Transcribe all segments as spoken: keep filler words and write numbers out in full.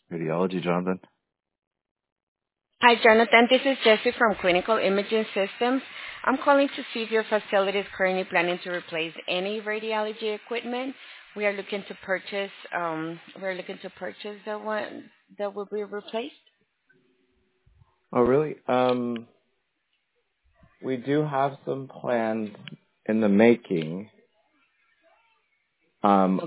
Radiology, Jonathan. Hi, Jonathan. This is Jessie from Clinical Imaging Systems. I'm calling to see if your facility is currently planning to replace any radiology equipment. We are looking to purchase. Um, we're looking to purchase the one that will be replaced. Oh, really? Um, we do have some plans in the making. Um,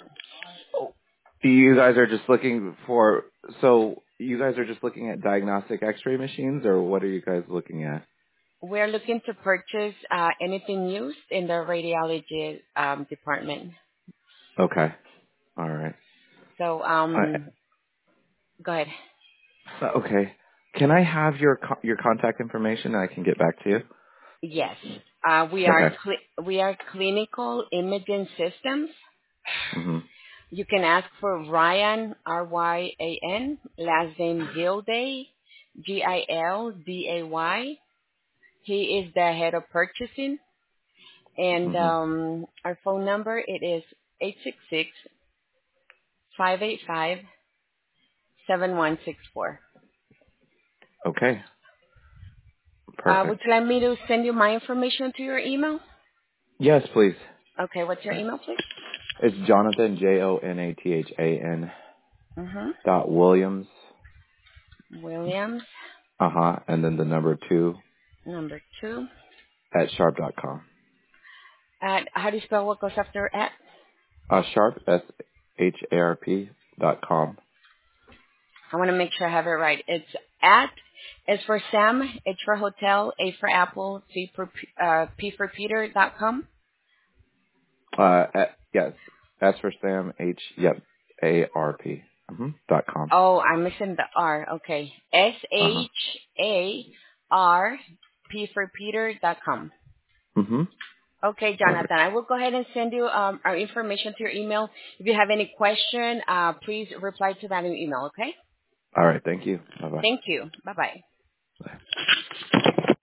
you guys are just looking for, so you guys are just looking at diagnostic x-ray machines, or what are you guys looking at? We're looking to purchase uh, anything used in the radiology um, department. Okay. All right. So, Uh, um, go ahead. okay. Can I have your co- your contact information and I can get back to you? Yes, uh, we are Okay. cl- we are Clinical Imaging Systems. hmm You can ask for Ryan, R Y A N, last name Gilday, G I L D A Y. He is the head of purchasing, and hmm um, our phone number it is eight six six, five eight five, seven one six four. Okay. Uh, would Perfect. you like me to send you my information to your email? Yes, please. Okay, what's your email, please? It's Jonathan, J O N A T H A N Mm-hmm. dot Williams, Williams, uh-huh, and then the number two number two. at sharp dot com. At, how do you spell what goes after at? Uh, sharp, S H A R P dot com. I want to make sure I have it right. It's at, it's for Sam, H for hotel, A for apple, C for, P- uh, P for Peter dot com. Uh, at, yes, S for Sam, H, yep, A R P, mm-hmm, dot com. Oh, I'm missing the R. Okay. S Uh-huh. H A R P for Peter dot com. Mm-hmm. Okay, Perfect. Jonathan. I will go ahead and send you um, our information to your email. If you have any question, uh, please reply to that new email, okay? All right, thank you. Bye-bye. Thank you. Bye-bye. Bye.